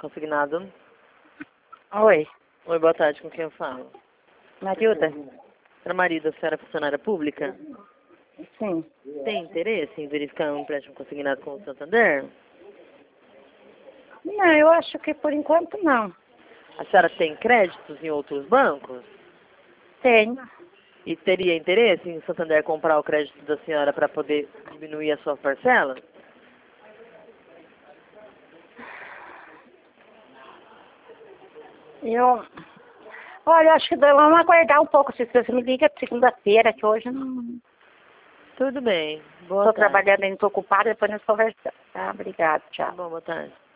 consignado. Oi, Oi, boa tarde, com quem eu falo? Marilda? Para marido, a senhora é funcionária pública? Sim. Tem interesse em verificar um empréstimo consignado com o Santander? Não, eu acho que por enquanto não. A senhora tem créditos em outros bancos? Tenho. E teria interesse em o Santander comprar o crédito da senhora para poder diminuir a sua parcela? Olha, acho que vamos aguardar um pouco. Se você me liga segunda-feira, que hoje eu não Tudo bem. Boa estou tarde. trabalhando, ainda estou ocupada, depois nós conversamos. Tá, obrigada, Tá tchau. bom, boa tarde.